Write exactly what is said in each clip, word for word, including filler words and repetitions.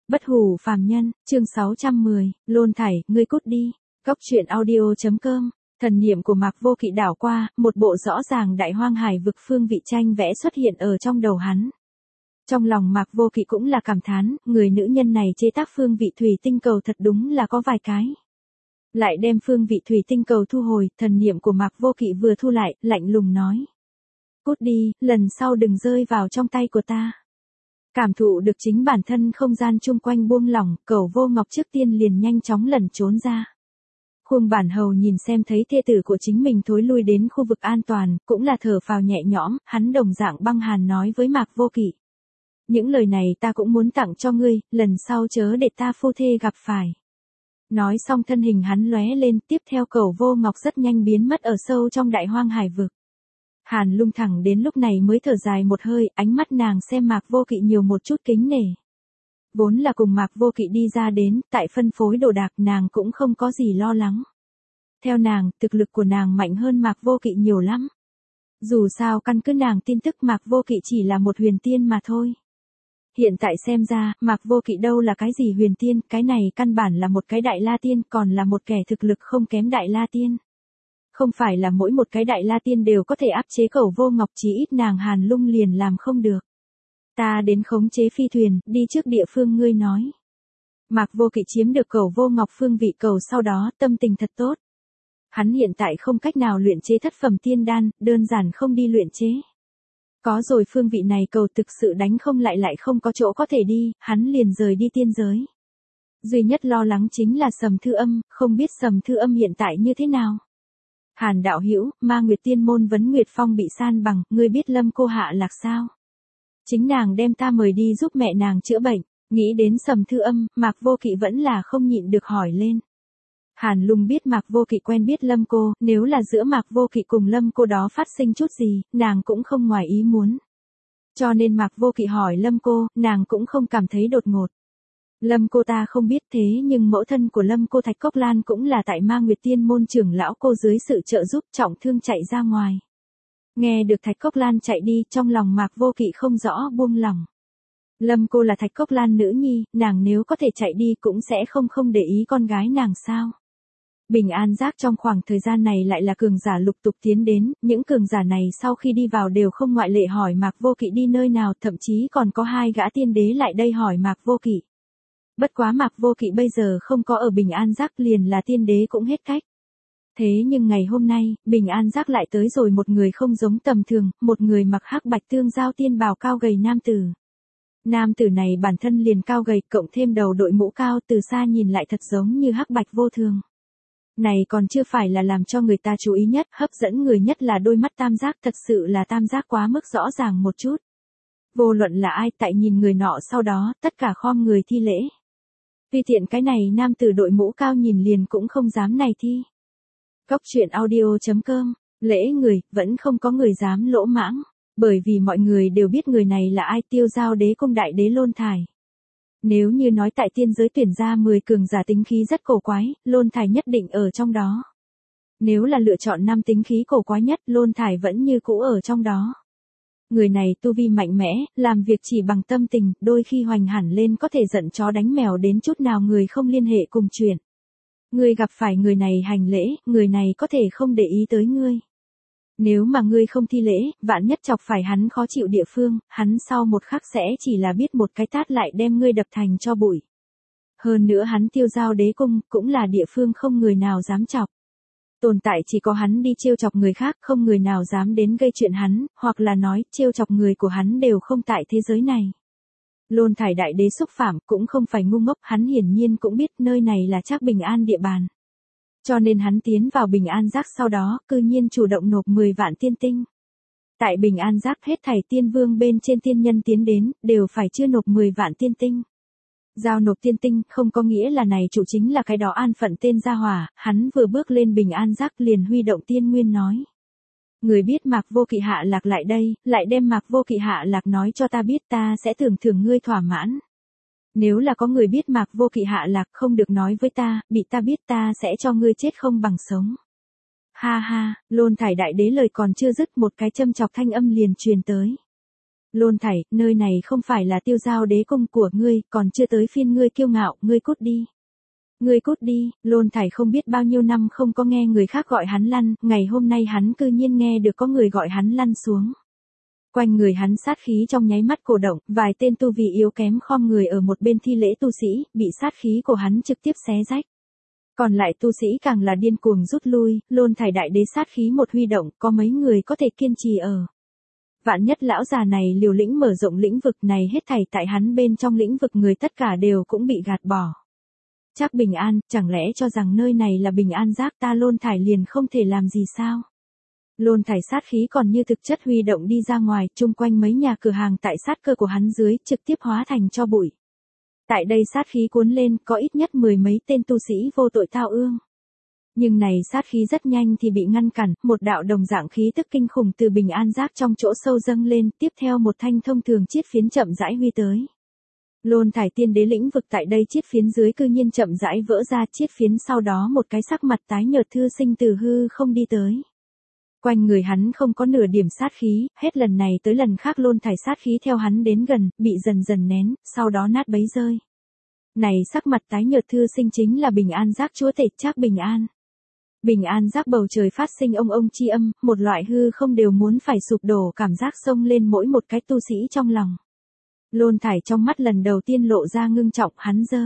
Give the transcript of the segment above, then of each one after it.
Bất hủ phàm nhân, chương sáu trăm mười, Lôn Thải, ngươi cút đi. Góc truyện audio.com. Thần niệm của Mạc Vô Kỵ đảo qua, một bộ rõ ràng đại hoang hải vực phương vị tranh vẽ xuất hiện ở trong đầu hắn. Trong lòng Mạc Vô Kỵ cũng là cảm thán, người nữ nhân này chế tác phương vị thủy tinh cầu thật đúng là có vài cái. Lại đem phương vị thủy tinh cầu thu hồi, thần niệm của Mạc Vô Kỵ vừa thu lại, lạnh lùng nói. Cút đi, lần sau đừng rơi vào trong tay của ta. Cảm thụ được chính bản thân không gian chung quanh buông lỏng, Cẩu Vô Ngọc trước tiên liền nhanh chóng lẩn trốn ra. Khuông Bản Hầu nhìn xem thấy thê tử của chính mình thối lui đến khu vực an toàn, cũng là thở phào nhẹ nhõm, hắn đồng dạng băng hàn nói với Mạc Vô Kỵ. Những lời này ta cũng muốn tặng cho ngươi, lần sau chớ để ta phu thê gặp phải. Nói xong thân hình hắn lóe lên, tiếp theo Cẩu Vô Ngọc rất nhanh biến mất ở sâu trong đại hoang hải vực. Hàn Lung thẳng đến lúc này mới thở dài một hơi, ánh mắt nàng xem Mạc Vô Kỵ nhiều một chút kính nể. Vốn là cùng Mạc Vô Kỵ đi ra đến, tại phân phối đồ đạc nàng cũng không có gì lo lắng. Theo nàng, thực lực của nàng mạnh hơn Mạc Vô Kỵ nhiều lắm. Dù sao căn cứ nàng tin tức Mạc Vô Kỵ chỉ là một huyền tiên mà thôi. Hiện tại xem ra, Mạc Vô Kỵ đâu là cái gì huyền tiên, cái này căn bản là một cái đại la tiên, còn là một kẻ thực lực không kém đại la tiên. Không phải là mỗi một cái đại la tiên đều có thể áp chế Cẩu Vô Ngọc, chỉ ít nàng Hàn Lung liền làm không được. Ta đến khống chế phi thuyền, đi trước địa phương ngươi nói. Mạc Vô Kỵ chiếm được Cẩu Vô Ngọc phương vị cầu sau đó, tâm tình thật tốt. Hắn hiện tại không cách nào luyện chế thất phẩm tiên đan, đơn giản không đi luyện chế. Có rồi phương vị này cầu thực sự đánh không lại lại không có chỗ có thể đi, hắn liền rời đi tiên giới. Duy nhất lo lắng chính là Sầm Thư Âm, không biết Sầm Thư Âm hiện tại như thế nào. Hàn đạo hữu, Ma Nguyệt Tiên môn Vấn Nguyệt Phong bị san bằng, ngươi biết Lâm cô hạ lạc sao? Chính nàng đem ta mời đi giúp mẹ nàng chữa bệnh, nghĩ đến Sầm Thư Âm, Mạc Vô Kỵ vẫn là không nhịn được hỏi lên. Hàn Lung biết Mạc Vô Kỵ quen biết Lâm cô, nếu là giữa Mạc Vô Kỵ cùng Lâm cô đó phát sinh chút gì, nàng cũng không ngoài ý muốn. Cho nên Mạc Vô Kỵ hỏi Lâm cô, nàng cũng không cảm thấy đột ngột. Lâm cô ta không biết thế nhưng mẫu thân của Lâm cô Thạch Cốc Lan cũng là tại Ma Nguyệt Tiên môn trưởng lão cô dưới sự trợ giúp trọng thương chạy ra ngoài. Nghe được Thạch Cốc Lan chạy đi, trong lòng Mạc Vô Kỵ không rõ buông lòng. Lâm cô là Thạch Cốc Lan nữ nhi, nàng nếu có thể chạy đi cũng sẽ không không để ý con gái nàng sao. Bình An Giác trong khoảng thời gian này lại là cường giả lục tục tiến đến, những cường giả này sau khi đi vào đều không ngoại lệ hỏi Mạc Vô Kỵ đi nơi nào, thậm chí còn có hai gã tiên đế lại đây hỏi Mạc Vô Kỵ. Bất quá Mạc Vô Kỵ bây giờ không có ở Bình An Giác, liền là tiên đế cũng hết cách. Thế nhưng ngày hôm nay, Bình An Giác lại tới rồi một người không giống tầm thường, một người mặc hắc bạch tương giao tiên bào cao gầy nam tử. Nam tử này bản thân liền cao gầy, cộng thêm đầu đội mũ cao, từ xa nhìn lại thật giống như hắc bạch vô thường. Này còn chưa phải là làm cho người ta chú ý nhất, hấp dẫn người nhất là đôi mắt tam giác, thật sự là tam giác quá mức rõ ràng một chút. Vô luận là ai, tại nhìn người nọ sau đó, tất cả khom người thi lễ. Vì tiện cái này nam tử đội mũ cao nhìn liền cũng không dám này thi. Góc truyện audio.com, lễ người, vẫn không có người dám lỗ mãng, bởi vì mọi người đều biết người này là ai, Tiêu Giao Đế Cung đại đế Lôn Thải. Nếu như nói tại tiên giới tuyển ra mười cường giả tính khí rất cổ quái, Lôn Thải nhất định ở trong đó. Nếu là lựa chọn năm tính khí cổ quái nhất, Lôn Thải vẫn như cũ ở trong đó. Người này tu vi mạnh mẽ, làm việc chỉ bằng tâm tình, đôi khi hoành hẳn lên có thể giận chó đánh mèo đến chút nào người không liên hệ cùng chuyện. Ngươi gặp phải người này hành lễ, người này có thể không để ý tới ngươi. Nếu mà ngươi không thi lễ, vạn nhất chọc phải hắn khó chịu địa phương, hắn sau một khắc sẽ chỉ là biết một cái tát lại đem ngươi đập thành cho bụi. Hơn nữa hắn Tiêu Giao Đế Cung, cũng là địa phương không người nào dám chọc. Tồn tại chỉ có hắn đi trêu chọc người khác, không người nào dám đến gây chuyện hắn, hoặc là nói, trêu chọc người của hắn đều không tại thế giới này. Lôn Thải đại đế xúc phạm, cũng không phải ngu ngốc, hắn hiển nhiên cũng biết nơi này là Trác Bình An địa bàn. Cho nên hắn tiến vào Bình An Giác sau đó, cư nhiên chủ động nộp mười vạn tiên tinh. Tại Bình An Giác hết thảy tiên vương bên trên tiên nhân tiến đến, đều phải chưa nộp mười vạn tiên tinh. Giao nộp tiên tinh, không có nghĩa là này chủ chính là cái đó an phận tên gia hỏa, hắn vừa bước lên Bình An Giác liền huy động tiên nguyên nói. Người biết Mạc Vô Kỵ hạ lạc lại đây, lại đem Mạc Vô Kỵ hạ lạc nói cho ta biết, ta sẽ tưởng thưởng ngươi thỏa mãn. Nếu là có người biết Mạc Vô Kỵ hạ lạc không được nói với ta, bị ta biết ta sẽ cho ngươi chết không bằng sống. Ha ha, Lôn Thải đại đế lời còn chưa dứt, một cái châm chọc thanh âm liền truyền tới. Lôn Thải, nơi này không phải là Tiêu Giao đế cung của ngươi, còn chưa tới phiên ngươi kiêu ngạo, ngươi cút đi. Ngươi cút đi, Lôn Thải không biết bao nhiêu năm không có nghe người khác gọi hắn lăn, ngày hôm nay hắn cư nhiên nghe được có người gọi hắn lăn xuống. Quanh người hắn sát khí trong nháy mắt cổ động, vài tên tu vi yếu kém khom người ở một bên thi lễ tu sĩ, bị sát khí của hắn trực tiếp xé rách. Còn lại tu sĩ càng là điên cuồng rút lui, Lôn Thải đại đế sát khí một huy động, có mấy người có thể kiên trì ở. Vạn nhất lão già này liều lĩnh mở rộng lĩnh vực này hết thảy tại hắn bên trong lĩnh vực người tất cả đều cũng bị gạt bỏ. Chắc bình an, chẳng lẽ cho rằng nơi này là bình an giác ta Lôn Thải liền không thể làm gì sao? Lôn Thải sát khí còn như thực chất huy động đi ra ngoài, chung quanh mấy nhà cửa hàng tại sát cơ của hắn dưới, trực tiếp hóa thành tro bụi. Tại đây sát khí cuốn lên, có ít nhất mười mấy tên tu sĩ vô tội tao ương. Nhưng này sát khí rất nhanh thì bị ngăn cản, một đạo đồng dạng khí tức kinh khủng từ bình an giác trong chỗ sâu dâng lên, tiếp theo một thanh thông thường chiết phiến chậm rãi huy tới. Lôn Thải tiên đế lĩnh vực tại đây chiết phiến dưới cư nhiên chậm rãi vỡ ra, chiết phiến sau đó một cái sắc mặt tái nhợt thư sinh từ hư không đi tới. Quanh người hắn không có nửa điểm sát khí, hết lần này tới lần khác Lôn Thải sát khí theo hắn đến gần, bị dần dần nén, sau đó nát bấy rơi. Này sắc mặt tái nhợt thư sinh chính là bình an giác chúa tể Trác Bình An. Bình an giác bầu trời phát sinh ông ông chi âm, một loại hư không đều muốn phải sụp đổ cảm giác xông lên mỗi một cái tu sĩ trong lòng. Lôn Thải trong mắt lần đầu tiên lộ ra ngưng trọng, hắn giơ.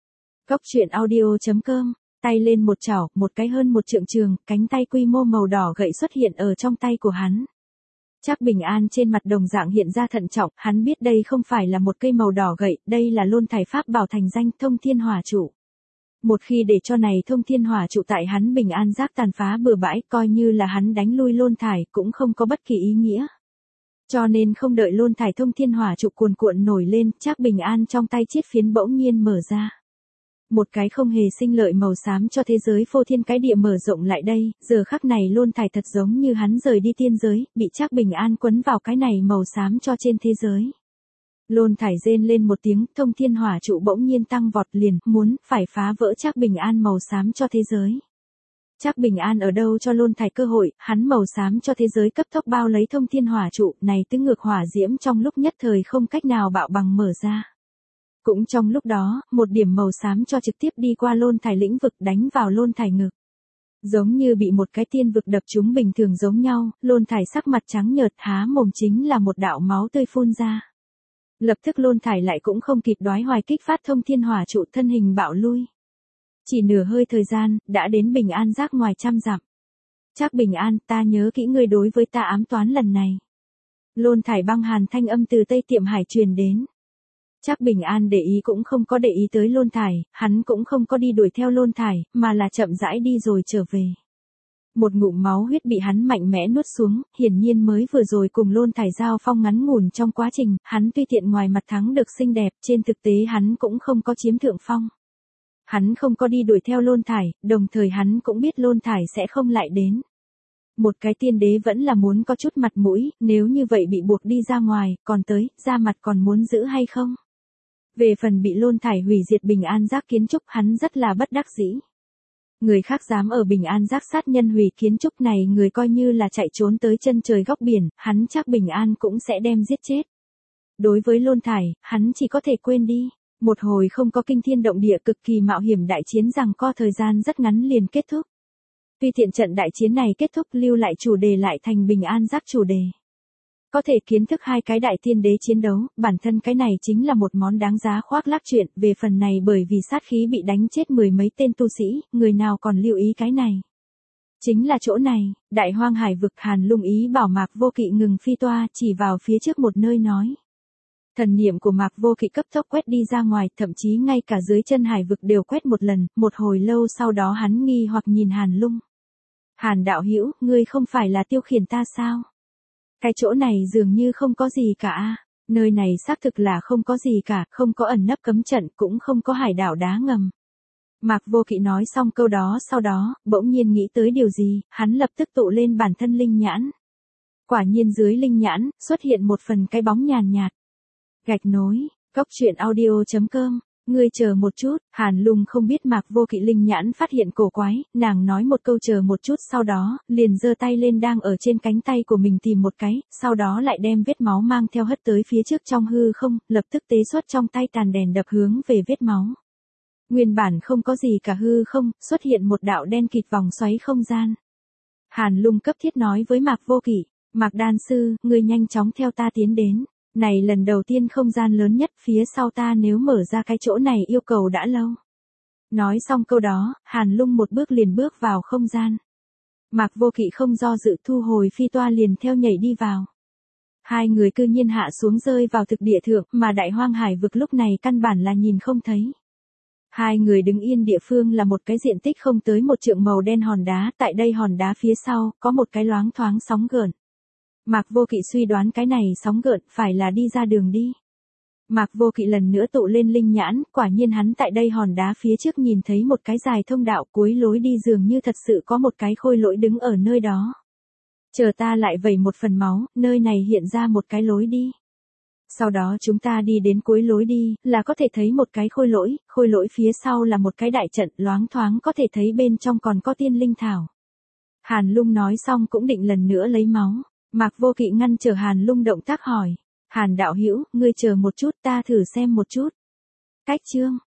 Góc truyện audio chấm com, tay lên một chảo, một cái hơn một trượng trường, cánh tay quy mô màu đỏ gậy xuất hiện ở trong tay của hắn. Trác Bình An trên mặt đồng dạng hiện ra thận trọng, hắn biết đây không phải là một cây màu đỏ gậy, đây là Lôn Thải pháp bảo thành danh Thông Thiên Hỏa Trụ. Một khi để cho này Thông Thiên Hỏa Trụ tại hắn Bình An giác tàn phá bừa bãi, coi như là hắn đánh lui Lôn Thải cũng không có bất kỳ ý nghĩa. Cho nên không đợi Lôn Thải Thông Thiên Hỏa Trụ cuồn cuộn nổi lên, Trác Bình An trong tay chiết phiến bỗng nhiên mở ra. Một cái không hề sinh lợi màu xám cho thế giới phô thiên cái địa mở rộng lại đây, giờ khắc này Lôn Thải thật giống như hắn rời đi tiên giới, bị Trác Bình An quấn vào cái này màu xám cho trên thế giới. Lôn Thải rên lên một tiếng, Thông Thiên Hỏa Trụ bỗng nhiên tăng vọt liền, muốn, phải phá vỡ Trác Bình An màu xám cho thế giới. Trác Bình An ở đâu cho Lôn Thải cơ hội, hắn màu xám cho thế giới cấp tốc bao lấy Thông Thiên Hỏa Trụ, này tứ ngược hỏa diễm trong lúc nhất thời không cách nào bạo bằng mở ra. Cũng trong lúc đó, một điểm màu xám cho trực tiếp đi qua Lôn Thải lĩnh vực đánh vào Lôn Thải ngực. Giống như bị một cái tiên vực đập trúng bình thường giống nhau, Lôn Thải sắc mặt trắng nhợt há mồm chính là một đạo máu tươi phun ra. Lập tức Lôn Thải lại cũng không kịp đoái hoài kích phát Thông Thiên Hỏa Trụ thân hình bạo lui. Chỉ nửa hơi thời gian, đã đến Bình An giác ngoài trăm dặm. Trác Bình An, ta nhớ kỹ ngươi đối với ta ám toán lần này. Lôn Thải băng hàn thanh âm từ Tây Tiệm Hải truyền đến. Trác Bình An để ý cũng không có để ý tới Lôn Thải, hắn cũng không có đi đuổi theo Lôn Thải, mà là chậm rãi đi rồi trở về. Một ngụm máu huyết bị hắn mạnh mẽ nuốt xuống, hiển nhiên mới vừa rồi cùng Lôn Thải giao phong ngắn ngủn trong quá trình, hắn tuy tiện ngoài mặt thắng được xinh đẹp, trên thực tế hắn cũng không có chiếm thượng phong. Hắn không có đi đuổi theo Lôn Thải, đồng thời hắn cũng biết Lôn Thải sẽ không lại đến. Một cái tiên đế vẫn là muốn có chút mặt mũi, nếu như vậy bị buộc đi ra ngoài, còn tới, ra mặt còn muốn giữ hay không? Về phần bị Lôn Thải hủy diệt Bình An giác kiến trúc hắn rất là bất đắc dĩ. Người khác dám ở Bình An giác sát nhân hủy kiến trúc này người coi như là chạy trốn tới chân trời góc biển, hắn chắc Bình An cũng sẽ đem giết chết. Đối với Lôn Thải, hắn chỉ có thể quên đi. Một hồi không có kinh thiên động địa cực kỳ mạo hiểm đại chiến rằng co thời gian rất ngắn liền kết thúc. Tuy tiện trận đại chiến này kết thúc lưu lại chủ đề lại thành Bình An giác chủ đề. Có thể kiến thức hai cái đại tiên đế chiến đấu, bản thân cái này chính là một món đáng giá khoác lác chuyện, về phần này bởi vì sát khí bị đánh chết mười mấy tên tu sĩ, người nào còn lưu ý cái này. Chính là chỗ này, đại hoang hải vực Hàn Lung ý bảo Mạc Vô Kỵ ngừng phi toa, chỉ vào phía trước một nơi nói. Thần niệm của Mạc Vô Kỵ cấp tốc quét đi ra ngoài, thậm chí ngay cả dưới chân hải vực đều quét một lần, một hồi lâu sau đó hắn nghi hoặc nhìn Hàn Lung. Hàn đạo hữu, ngươi không phải là tiêu khiển ta sao? Cái chỗ này dường như không có gì cả, nơi này xác thực là không có gì cả, không có ẩn nấp cấm trận, cũng không có hải đảo đá ngầm. Mạc Vô Kỵ nói xong câu đó sau đó, bỗng nhiên nghĩ tới điều gì, hắn lập tức tụ lên bản thân linh nhãn. Quả nhiên dưới linh nhãn, xuất hiện một phần cái bóng nhàn nhạt. Gạch nối, góc truyện audio chấm com Ngươi chờ một chút, Hàn Lung không biết Mạc Vô Kỵ linh nhãn phát hiện cổ quái, nàng nói một câu chờ một chút sau đó, liền giơ tay lên đang ở trên cánh tay của mình tìm một cái, sau đó lại đem vết máu mang theo hất tới phía trước trong hư không, lập tức tế xuất trong tay tàn đèn đập hướng về vết máu. Nguyên bản không có gì cả hư không, xuất hiện một đạo đen kịt vòng xoáy không gian. Hàn Lung cấp thiết nói với Mạc Vô Kỵ, Mạc Đan Sư, ngươi nhanh chóng theo ta tiến đến. Này lần đầu tiên không gian lớn nhất phía sau ta nếu mở ra cái chỗ này yêu cầu đã lâu. Nói xong câu đó, Hàn Lung một bước liền bước vào không gian. Mạc Vô Kỵ không do dự thu hồi phi toa liền theo nhảy đi vào. Hai người cư nhiên hạ xuống rơi vào thực địa thượng mà đại hoang hải vực lúc này căn bản là nhìn không thấy. Hai người đứng yên địa phương là một cái diện tích không tới một trượng màu đen hòn đá, tại đây hòn đá phía sau có một cái loáng thoáng sóng gợn. Mạc Vô Kỵ suy đoán cái này sóng gợn phải là đi ra đường đi. Mạc Vô Kỵ lần nữa tụ lên linh nhãn, quả nhiên hắn tại đây hòn đá phía trước nhìn thấy một cái dài thông đạo cuối lối đi dường như thật sự có một cái khôi lỗi đứng ở nơi đó. Chờ ta lại vẩy một phần máu, nơi này hiện ra một cái lối đi. Sau đó chúng ta đi đến cuối lối đi, là có thể thấy một cái khôi lỗi, khôi lỗi phía sau là một cái đại trận loáng thoáng có thể thấy bên trong còn có tiên linh thảo. Hàn Lung nói xong cũng định lần nữa lấy máu. Mạc Vô Kỵ ngăn trở Hàn Lung động tác hỏi. Hàn đạo hữu, ngươi chờ một chút ta thử xem một chút. Cách chương.